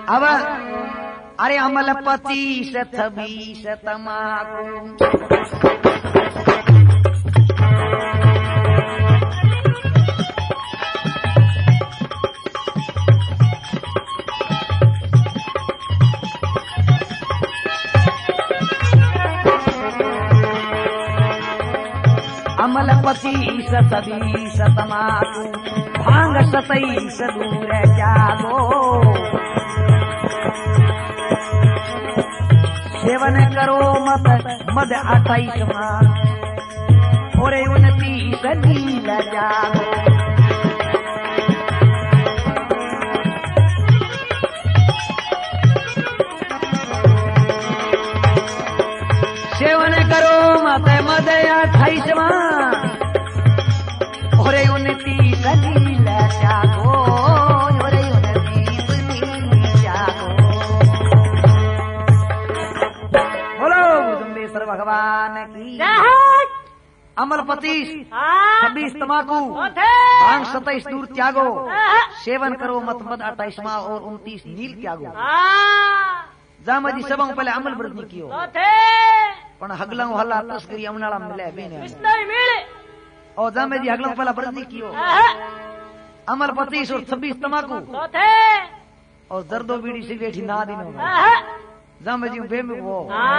अब अरे अमल 25 26 तमाकू अमल 25 26 तमाकू भांग 27 दूर जागो सेवन करो मत मद 28 और 29 नील जागो सेवन करो मत मद 28 और 29 नील जागो और 29 नील जागो। बोलो दुम्बेश्वर भगवान की। अमल 25 26 तमाकू भांग 27 दूर त्यागो सेवन करो मत मद 28 और 29 नील त्यागो। जामजी सबों पहले अमल व्रत नहीं कियो पण हगला हल्ला तस्करी अमनाला मिले बेने और जामजी हगला पहला व्रत नहीं कियो। अमल 25 और 26 तमाकू और जर्दो बीड़ी सिगरेट ना दिनो जामजी बेम वो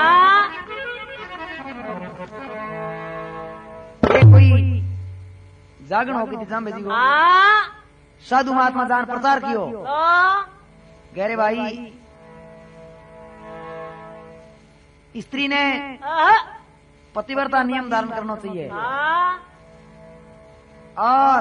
ये कोई जागरण हो गई जामजी को साधु महात्मा दान प्रचार कियो गहरे भाई स्त्री ने पतिव्रता नियम धारण करना चाहिए और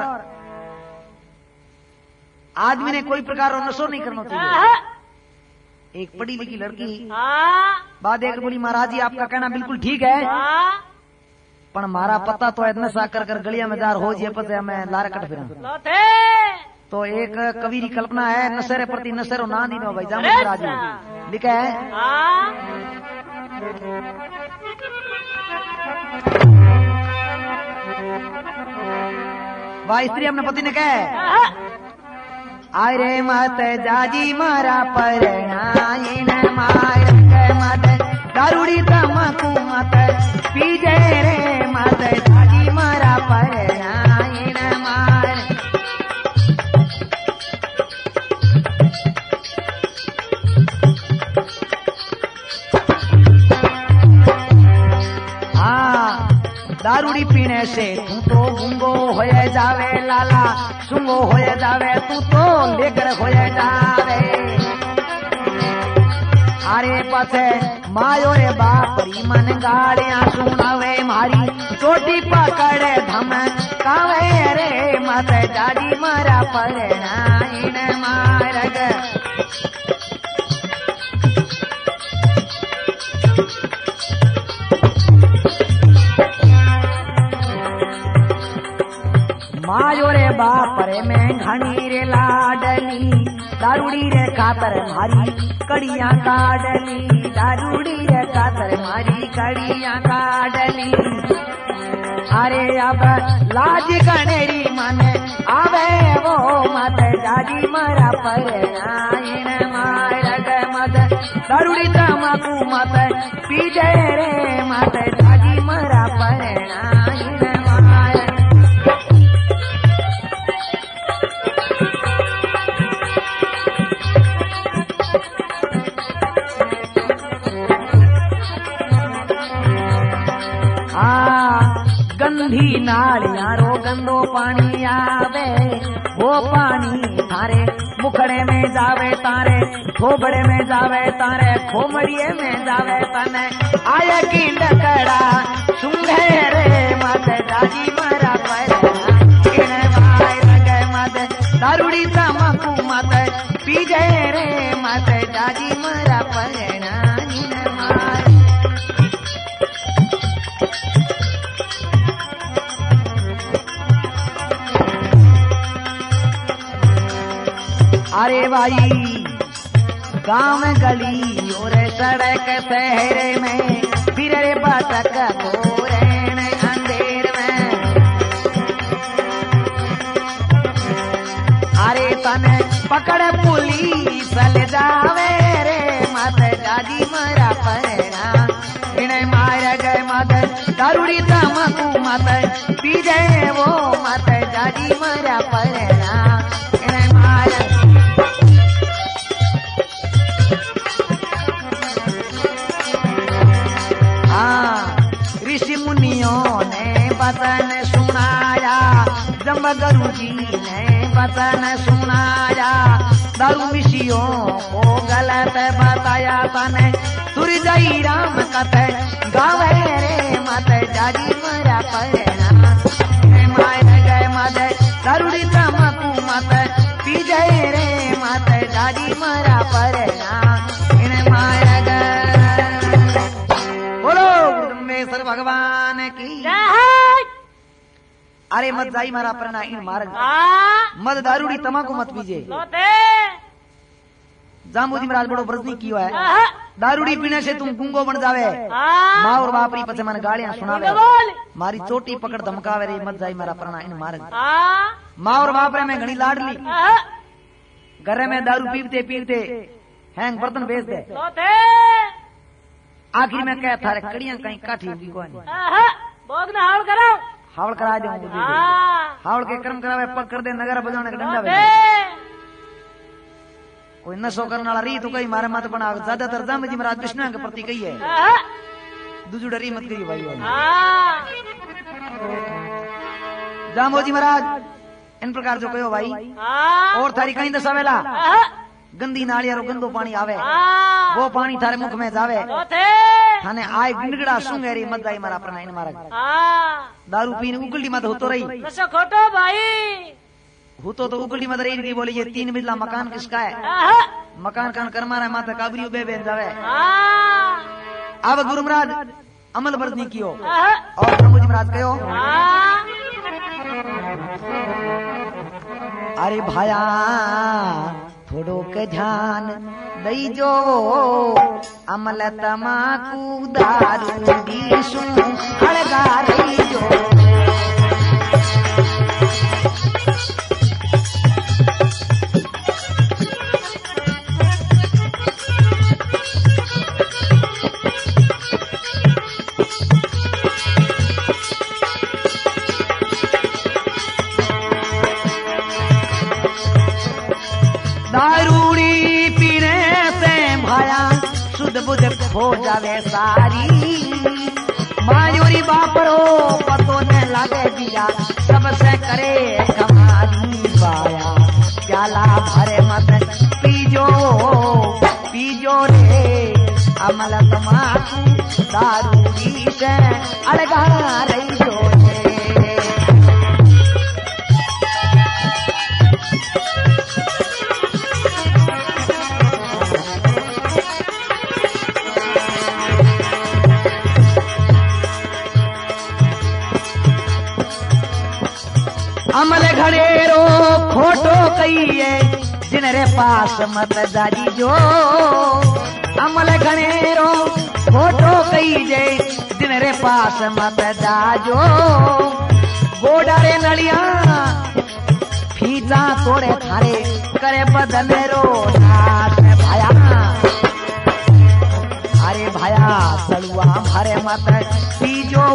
आदमी ने कोई प्रकार का नशो नहीं करना चाहिए। एक पढ़ी लिखी लड़की बात एक बोली महाराज जी आपका कहना बिल्कुल ठीक है पर मारा पता तो नशा कर कर गलिया में जार हो जाए पता मैं लार कट फिर तो एक कवि की कल्पना है नशेरे प्रति नशेरो ना दीनो भाई जामजी राजू लिखा है वह स्त्री अपने पति ने कहा अरे मत जाजी मारा परनाइन मार मत दारूड़ी तमाकू मत पीजे रे मत जाजी मारा परनाइन मार। दारूड़ी पीने से तू तो गुंगो हो जावे लाला सुंगो हो जावे तू तो लेकर हो जावे। अरे पसे मायो रे बापरी मन गाड़ियां सुनावे मारी चोटी पकड़े धम कावे रे मत जाजी मारा परनाइन मारग। मायो रे बापरे में घनी रे लाडली दारूड़ी रे खातर मारी कड़ियां काडली दारूड़ी रे खातर मारी कड़ियां काडली। अरे अब लाज गणेरी मन आवे वो मत जाजी मारा परनाइन मारग मत दारूड़ी तमाकू मत पीजे रे मत जाजी मारा परनाइन मार। गंधी नालियां रो गंदो पानी आवे वो पानी थारे मुखड़े में जावे तारे खोबड़े में जावे तारे खोमड़िए में जावे तने आया की डकड़ा सुंघे रे मत जाजी मारा परनाइन मारग मत दारूड़ी तमाकू मत पीजे रे मत जाजी मारा परनाइन मार। अरे भाई गांव गली और सड़क शहर में फिर रे भटक गोरेन अंधेर में। अरे तने पकड़ पुलिस ले जावे रे मत जाजी मरा परेना इन्हें मार गए मत दारूड़ी तमकू मत पी जाए वो मत जाजी मरा परेना इन्हें मार ऋषि मुनियों ने वचन सुनाया जब गुरु जी ने वचन सुनाया दारू मिशियों को गलत बताया तने तुरी जाई राम कथे गावे रे मत जाजी मरा परेना मार गए मत दारूड़ी तमकू मत पी जाए रे मत जाजी मरा परेना इन्हें मार गए। बोलो गुरुमेश्वर भगवान की अरे मत जाई मारा परेना इन मार्ग मत दारूड़ी तमाकू मत पीजे जामोदी महाराज बड़ो ब्रजनी कियो है दारूड़ी पीने से तुम गूंगो बन जावे माँ और बापरी पछे मन गालियां सुनावे मारी चोटी पकड़ धमकावे रे मत जाई मारा परेना इन मार्ग माँ और बापरे में घणी लाडली घरे में दारू पीते पीते हैंग बर्तन बेच दे आखिर में कह थारे कड़ियां कहीं काठी होगी कोई हावड़ करा दे हावड़ के कर्म करावे पग कर दे नगर बजाने का डंडा कोई नशो करने वाला री तो कहीं मारे मत बना ज्यादातर जाम जी महाराज विष्णु के प्रति कही है दूजू डरी मत करिए भाई जामो जी महाराज इन प्रकार जो कहो भाई और थारी कहीं दसावेला गंदी नालियारो गंदो पानी आवे वो पानी थारे मुख में जावे थाने आए गिंडगड़ा सुंगेरी मत जाई मारा प्रना इन मारा दारू पीने उगली मत होतो रही खोटो भाई तो उगली मत रही बोली ये 3 बिजला मकान किसका है मकान कान कर मारा माता काबरी बे बे जावे अब गुरु महाराज अमल वर्जनी कियो और प्रभु जी महाराज कहो अरे भाया थोड़ो के ध्यान दई जो अमल तमाकू दारू दीसू अड़गा रही जो दारूड़ी पीने से भाया शुद्ध बुद्ध हो जावे सारी मायूरी बापरो पतो न लागे दिया सबसे करे कमारी बाया प्याला भरे मत पीजो रे अमल तमाकू दारूड़ी से अलगा रही जो अमल घड़ेरो खोटो कहिए जिनरे पास मत जाजी जो अमल घड़ेरो खोटो कहिए जिनरे पास मत जाजो गोडारे नलिया फीता तोड़े थारे करे बदन रो नाश भाया अरे भाया सलुआ भरे मत पीजो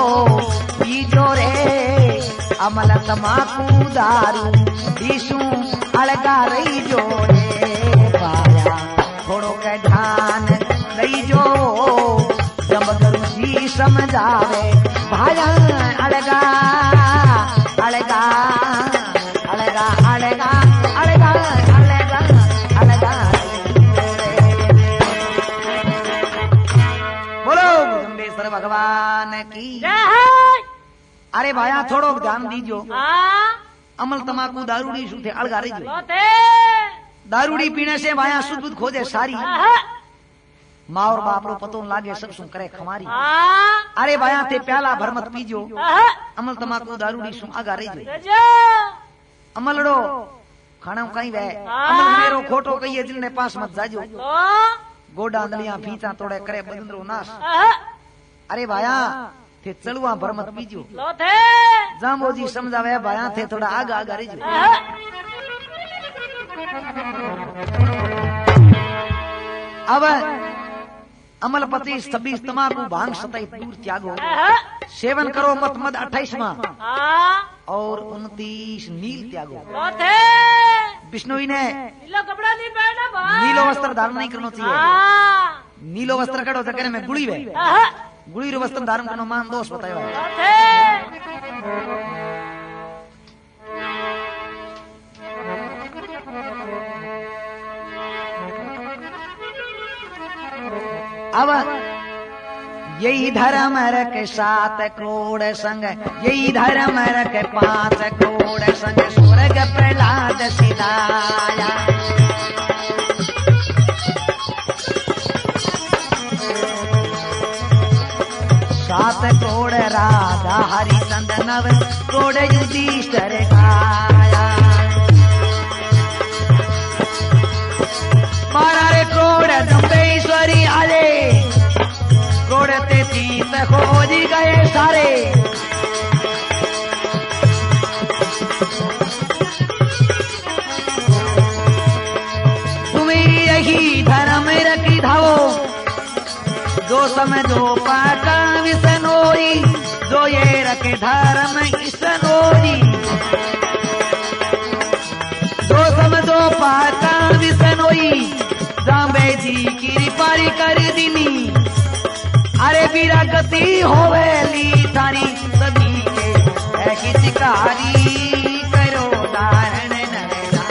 रे अमल तमाकू दारू ईसू अलगा रही जो रे पाया थोड़ो के ध्यान दई जो जब गुरु जी समझावे भाया अलगा अलगा अलगा अलगा अलगा अलगा अलगा बोलो गुरुदेव भगवान की अरे भाया थोड़ो ध्यान दीजो अमल तमाकू दारूड़ी शुद्ध अलगा रही दारूड़ी पीने से भाया शुद्ध बुद्ध खोजे सारी माँ और बाप रो पतो लागे सब सुन करे खमारी अरे भाया ते प्याला भर मत पीजो अमल तमाकू दारूड़ी सुन आगा रही अमलड़ो खाना कहीं वे अमल मेरो खोटो कहिए जिनने पास मत जाजो गोडा अंदलियां फीता तोड़े करे बदंदरो नाश अरे भाया थे चलुआ भर मत पीजो जामो जी समझावे भाया थे थोड़ा आगा आगा रही अब अमलपति 26 तमाकू भांग 27 दूर त्यागो, सेवन करो मत मद 28वां और 29 नील त्यागो। विष्णुई ने कपड़ा नहीं पहना, नीलो वस्त्र धारण नहीं करना चाहिए। नीलो वस्त्र कड़ो तो में गुड़ी वे गुड़ी रो वस्त्र धारण करनो मान दोष बतायो। अब यही धर्म रख 7 करोड़ संग, यही धर्म रख 5 करोड़ संग, स्वर्ग प्रहलाद सिधाया। 7 करोड़ राजा हरिचंद, 9 करोड़ युधिष्ठिर खाया। 12 करोड़ जम्बेश्वरी आले, करोड़ 33 खोज गए सारे। तुम्हें यही धर्म रखी धावो, जो समझो पाका विसनोई, जो ये रखे धर्म इसनोई। जो समझो पाका विसनोई, जांबे जी की पारी कर दीनी। अरे बीरा गति होवेली थारी, सभी के है कि शिकारी करो धारण नरना।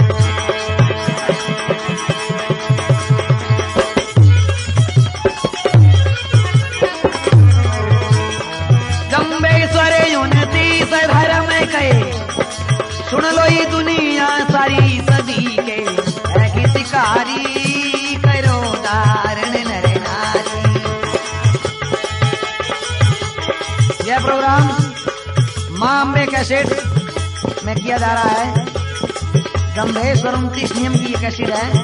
जम्बेश्वर 29 धर्म कहे, सुन लो ये दुनिया सारी, सभी के है कि शिकारी करो धारण नर नारी। यह प्रोग्राम मां अम्बे कैसेट में किया जा रहा है। जम्बेश्वर 29 नियम की ये कैसेट है।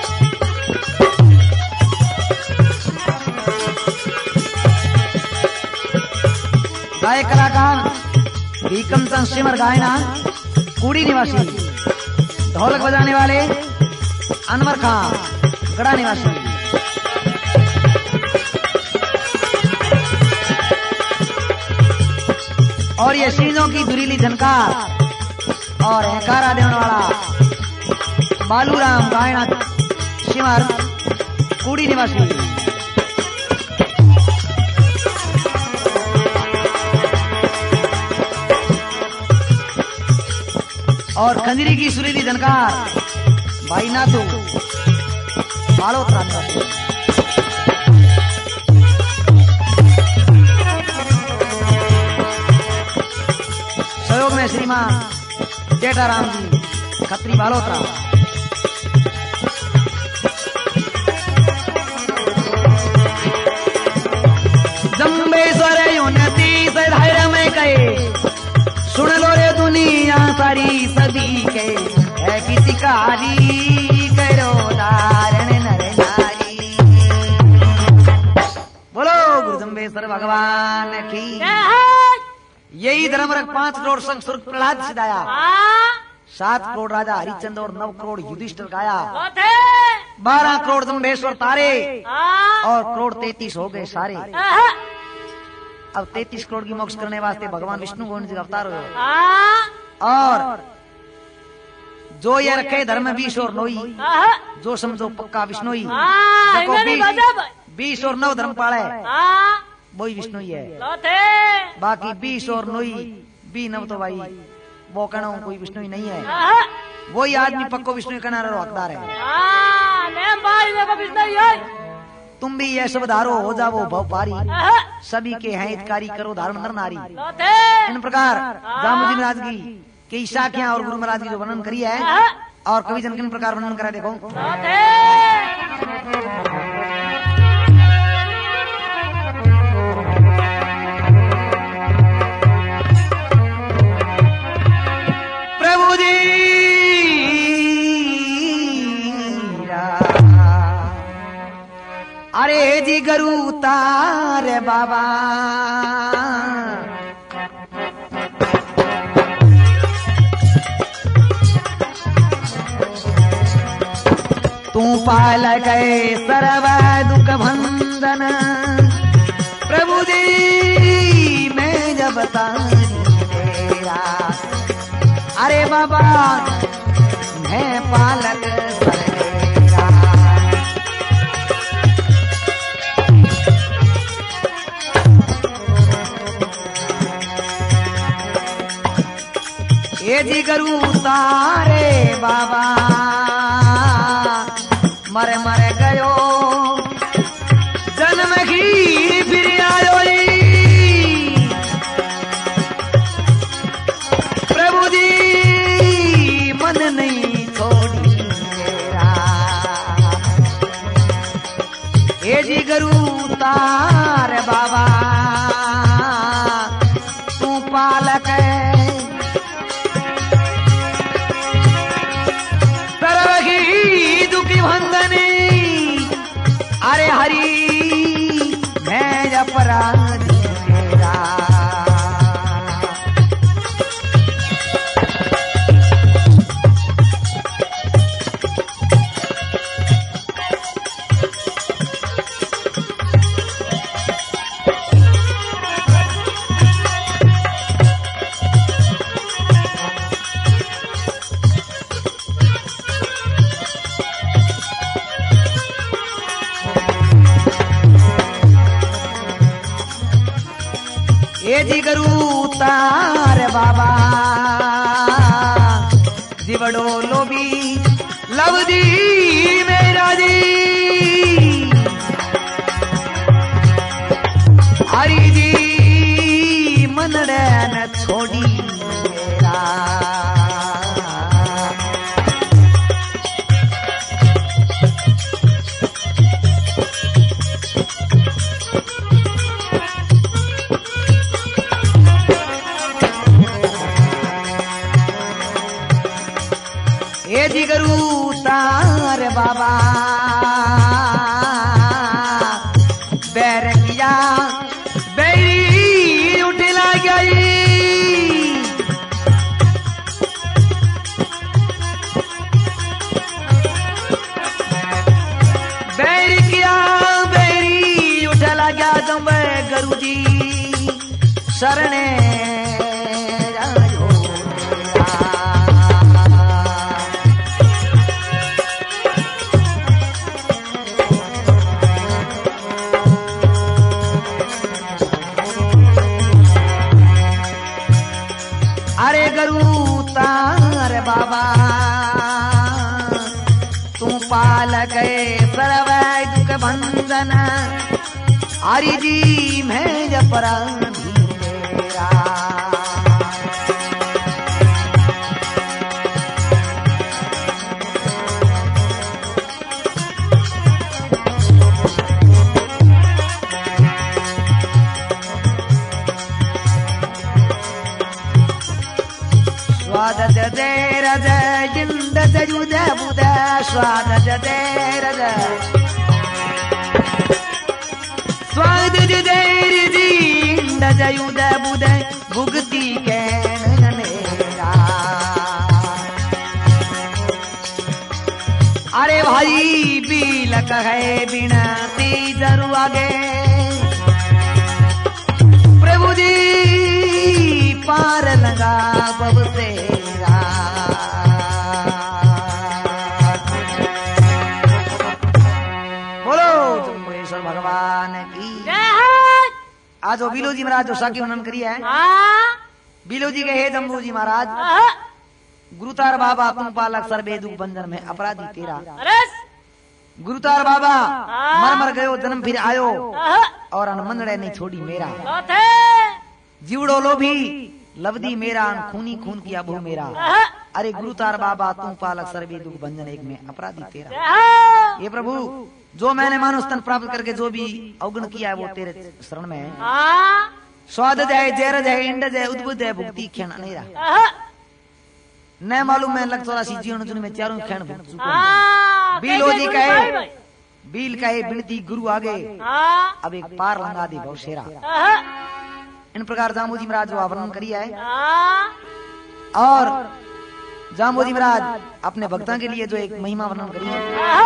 गायक कलाकार भीकम चंद सिमर गायना, कुड़ी निवासी। ढोलक बजाने वाले अनवर खां, गड़ा निवासी। और ये सीनों की दुरीली झनकार और हकारा देने वाला बालूराम गायना सिमर, कुड़ी निवासी। और खंजरी की सुरीली झनकार भाई नाथू, बालोतरा निवासी। सहयोग में श्रीमान जेठाराम जी, खत्री बालोतरा। जम्बेश्वर 29 धर्म कहे, सुन लो रे दुनिया सारी, सभी के है कि शिकारी करो धारण नर नारी। बोलो गुरु जम्बेश्वर भगवान की। यही धर्म रख 5 करोड़ संग स्वर्ग प्रहलाद सिधाया। 7 करोड़ राजा हरिचंद और 9 करोड़ युधिष्ठिर गाया। 12 करोड़ जम्बेश्वर तारे और करोड़ 33 हो गए सारे। अब 33 करोड़ की मोक्ष करने वास्ते भगवान विष्णु गोविंद जी का अवतार हो। और जो ये रखे धर्म 20 और 9, जो समझो पक्का विष्णुई। 20 और 9 धर्म पाले, वही विष्णु ही है। बाकी 20 और 9 भी 9 तो भाई वो कहना कोई विष्णु ही नहीं है। वही आदमी पक्को विष्णु कहना हकदार है। तुम भी ये सब धारो, हो जावो भवपारी, सभी के हैं हितकारी, करो धारण नर नारी। इन प्रकार जामुजी महाराज की शाखियां और गुरु महाराज की जो वर्णन करी है, और कवि जन किन प्रकार वर्णन करा देखो। प्रभु जी अरे जी गरु तारे बाबा, तू पाल गए सर्व दुख भंजन प्रभु जी मैं जब तेरा अरे बाबा मैं पालक सरेरा ये जी करू तारे बाबा मर मर गयो जन्म की फिर आयो प्रभु जी मन नहीं छोड़ी मेरा ये जी गरू तार बाबा तू पालक अरे हरी मैं अपराधी तेरा ये जी करू तार बाबा दिवड़ो लोभी लवदी मेरा जी हरी जी मनड़े न छोड़ी मेरा ये जी करू तार बाबा बैर किया बैरी उठला गई बैर किया बैरी उठला गया तुम गुरु जी शरणे अरे गरू तार बाबा तू पाल गए सर्व दुख भंजन हरि जी मैं अपराधी तेरा स्वाद जय रज जिंद जयुद बुद स्वाद जय रज स्वाद जय जिंद जयुद बुद भुगती कैन मेरा अरे भाई बिलक है बिनती जरू आगे प्रभु जी पार लगा बब तेरा बोलो जम्बुरेश्वर भगवान की आज वो बिलो जी महाराज जो साकी वर्णन करी है बिलो जी के हे जम्बू जी महाराज गुरुतार बाबा तुम पालक सर्वे दुख बंधन में अपराधी तेरा गुरुतार बाबा मर मर गयो जन्म फिर आयो और मनड़े नहीं छोड़ी मेरा जीवड़ो लोभी लवदी मेरा खूनी खून किया बहु मेरा अरे गुरुतार बाबा तू पालक सर्वे दुख बंधन एक में अपराधी तेरा ये प्रभु जो मैंने मानो स्तन प्राप्त करके जो भी अवगुण किया है वो तेरे शरण में है स्वाद जय जैर जय इंड जय उद्भुत जय भुक्ति क्षण नहीं रहा न मालूम मैं लग 84 जीवन जुन में चारों क्षण भुगत चुका बीलो जी कहे बील कहे बिनती गुरु आगे अब एक पार लंगा दे बहुशेरा इन प्रकार जामू जी महाराज जो वर्णन करिया है और जाम्बोजी महाराज अपने भक्तों के लिए जो एक महिमा वर्णन करिए।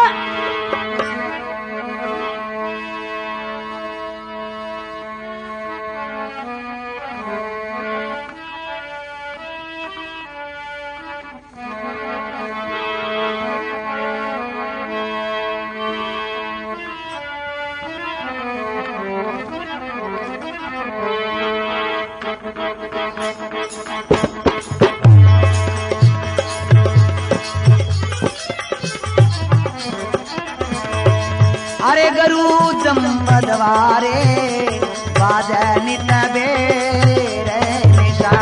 अरे गरु जम्बदवारे बाजे नित बेरे निशा।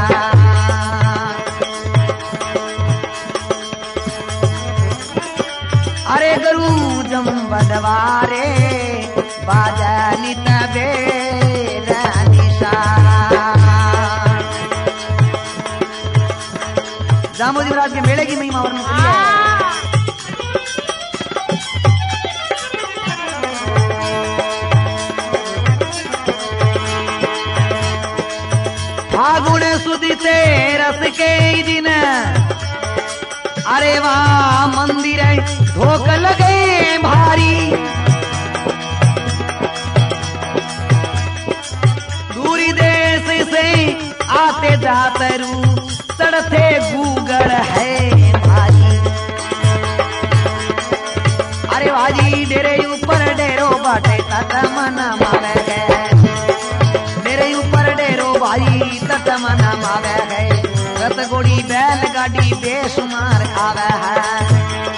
अरे गरु जम्बदवारे बाजे नित बेरे निशा। जाम्बोजी महाराज के मेले की महिमा वर्णन करिए। फागुन सुदिते रस के दिन अरे वहाँ मंदिर धोक लगे भारी। दूरी देश से आते जाते रू चढ़ते गूगड़ है भारी। अरे भाजी डेरे ऊपर डेरो बाटे तट मना मावे गए। मेरे ऊपर डेरो भाई तट मना मावे है। रत गोड़ी बैल गाड़ी बेशुमार आवे है।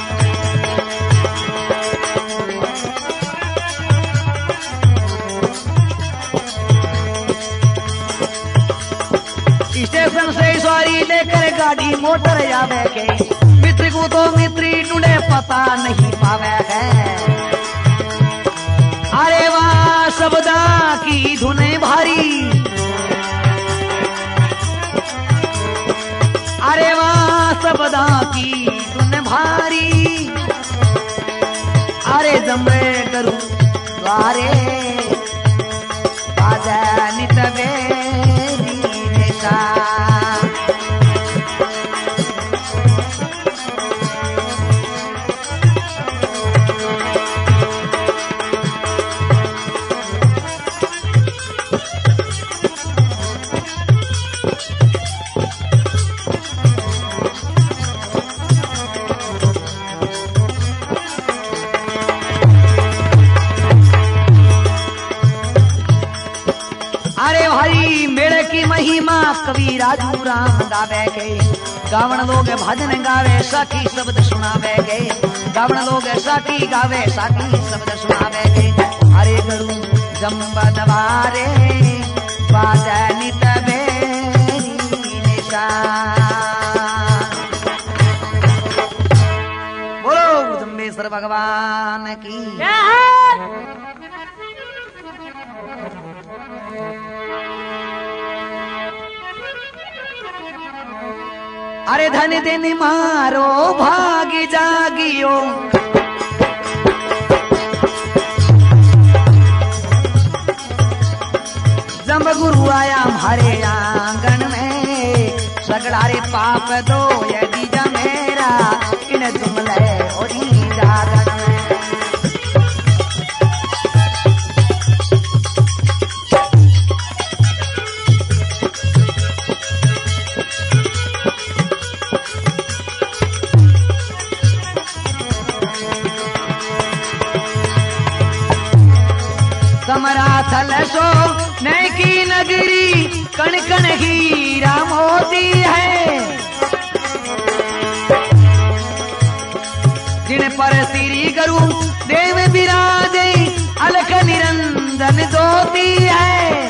स्टेशन से सवारी लेकर गाड़ी मोटर जावे के। मित्र को तो मित्री टूडे पता नहीं पावे है। अरे वाह शब्दा की धुने भारी। अरे वाह शब्दा की धुन भारी। अरे जम्बे करू द्वारे बाजा नित बेरी निशा। अरे भाई मेले की महिमा कवि राजू राम गावे गए। गावण लोग भजन गावे साखी शब्द सुनावे गए। गावण लोग साखी गावे साखी शब्द सुनावे गए। अरे गुरु जम्बदवारे बाजे नित बेरी निशा। बोलो जम्बेश्वर भगवान की। अरे धन दिन मारो भाग जागियो। जब गुरु आया हमारे आंगन में सगड़ारे पाप दो यदि जमेरा इन जुमले ओरी जागन में। कमरा थल सो नई की नगरी कण कण हीरा मोती है। जिन पर श्री गुरु देव विराजे अलख निरंजन ज्योति है।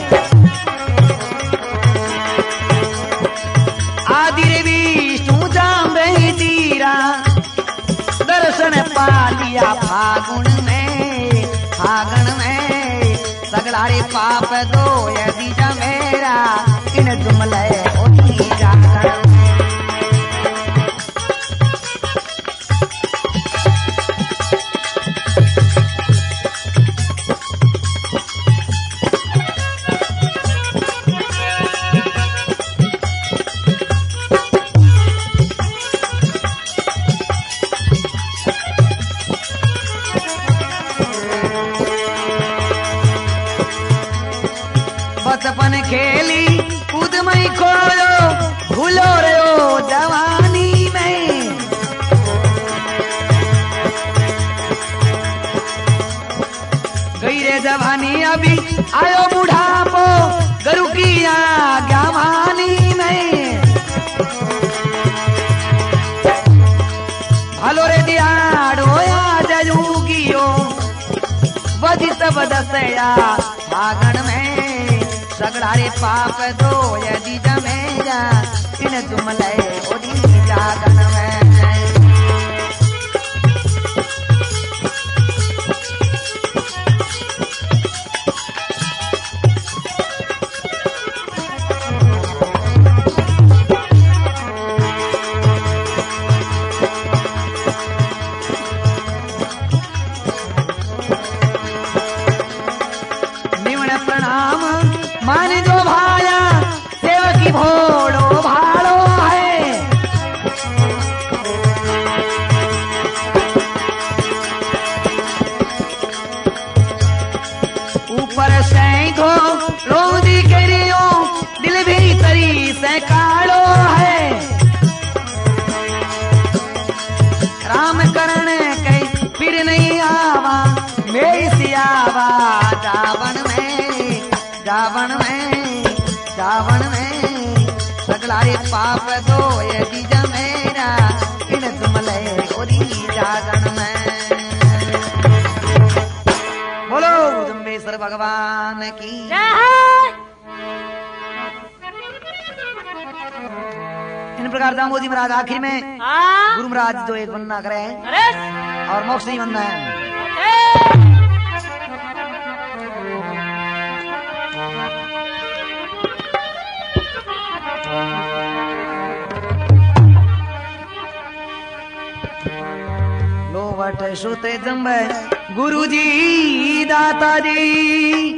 आदि विष्णु जाम्बे तीरा दर्शन पालिया फागुन में। फागुन में सगलारे पाप दो यदि जमेरा इन जुमले ओती जागरण। बचपन खेली कूद मई खोलो भूलो रहो जवानी में। गई रे जवानी अभी आयो बुढ़ापो गरु की आज्ञा मानी में। हलो रे दियाड़ो या जयूगियो वजित बदसया फागण में। सगड़ारे पाप दो यदि जमेजा इन जुमले ओदी जागन में। मान जो भाया सेवकी भोड़ो भाड़ो है। ऊपर से धो रोदी करियो दिल भीतरी से काड़ो है। राम करण कई फिर नहीं आवा मेरी सियावा जावन में। जावन में सगलारे पाप दो यदि जमेरा इन जुमले ओरी जागन में। बोलो जम्बेश्वर भगवान की। इन प्रकार दामोदी महाराज आखिर में गुरु महाराज जो एक वंदना करे और मोक्ष नहीं बनना है। लोवट सुते जम्बे गुरु जी दाता जी।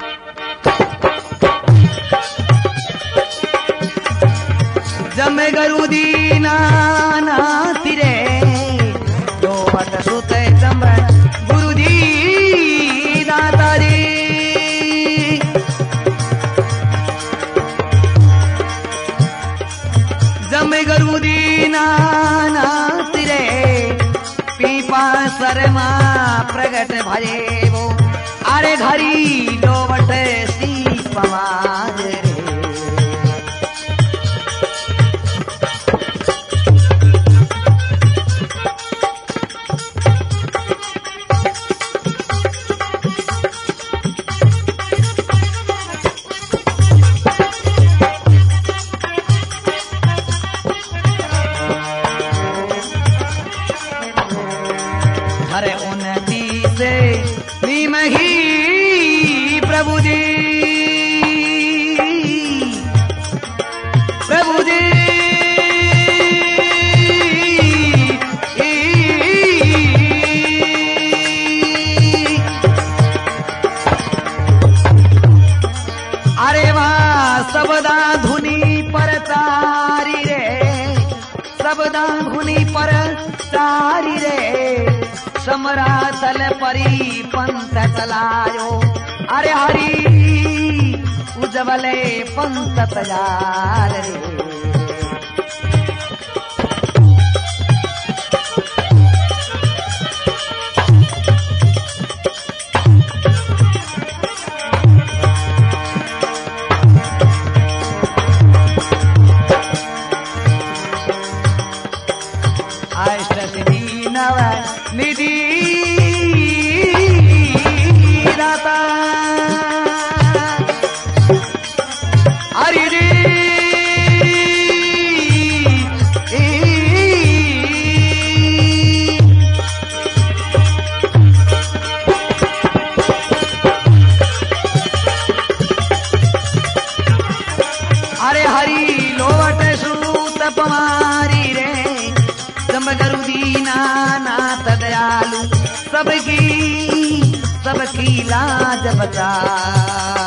जम्बे गुरु दी नाना तिरे। लोवट सुते जम्बे गुरु जी दाता जी। जम्बे गुरु दी नाना तिरे। पीपा शर्मा प्रगट भजे वो अरे घरी लोवट सी पवाज रे। अरे उन्नति से निमही प्रभु जी। प्रभु जी अरे वाह सबदा धुनी पर तारी रे। सबदा धुनी पर तारी रे। समरातल परी पंथ चलायो अरे हरी उजवले पंथ तजार रे। अष्ट सिद्धि नव निधि दाता हरि रे। अरे हरि लोवट सूत पमारी रे। जम्बगरु दीना नाथ दयालु सबकी लाज बचा।